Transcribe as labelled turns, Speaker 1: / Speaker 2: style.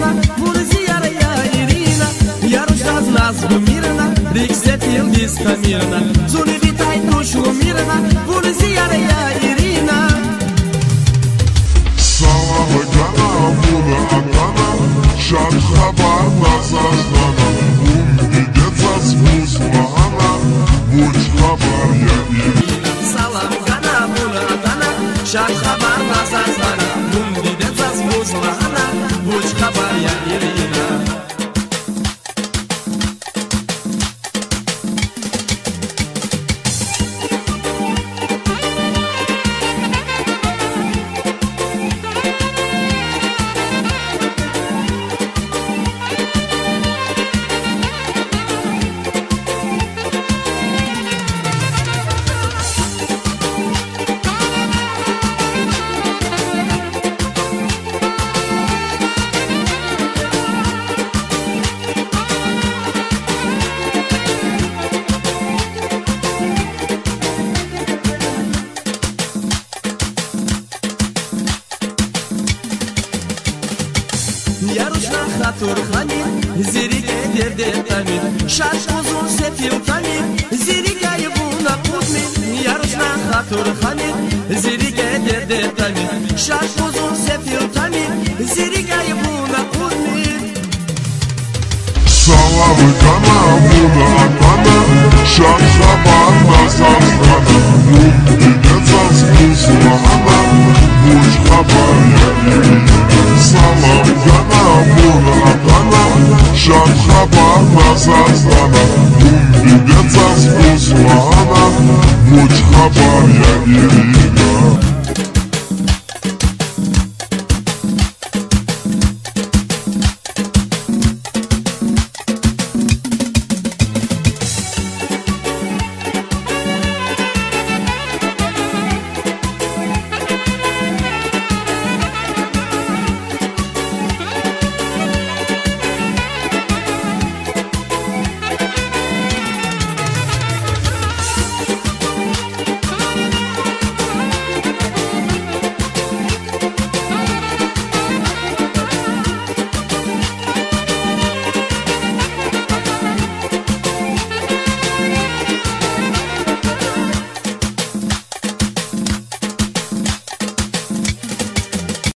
Speaker 1: bună ziua ea Irina. Iar uștați nas cu Mirna, rixetil disca Mirna. Zune vitai tu și o Mirna, bună ziua ea Irina.
Speaker 2: Salamă gana, bună Atana, și-ar habar n-a unde ți-a spus Lahana, buci habar ea Irina.
Speaker 1: Salam gana, bună Atana, și-ar habar n-a unde ți-a spus Lahana, buci habar ea Irina. Iar ușna hatur hamid, ziriga e derde tamid, și-aș uzun se fiu tamid, ziriga e bună putmid. Iar ușna hatur hamid, ziriga e derde tamid, și-aș uzun se fiu tamid, ziriga e bună putmid.
Speaker 2: Salamă gana, bună Atana, și-ar habar n-a unde ți-a spus Lahana, buci habar ea Irina. Salam gana, bună Atana, și-ar habar n-a unde ți-a spus Lahana, buci habar ea Irina.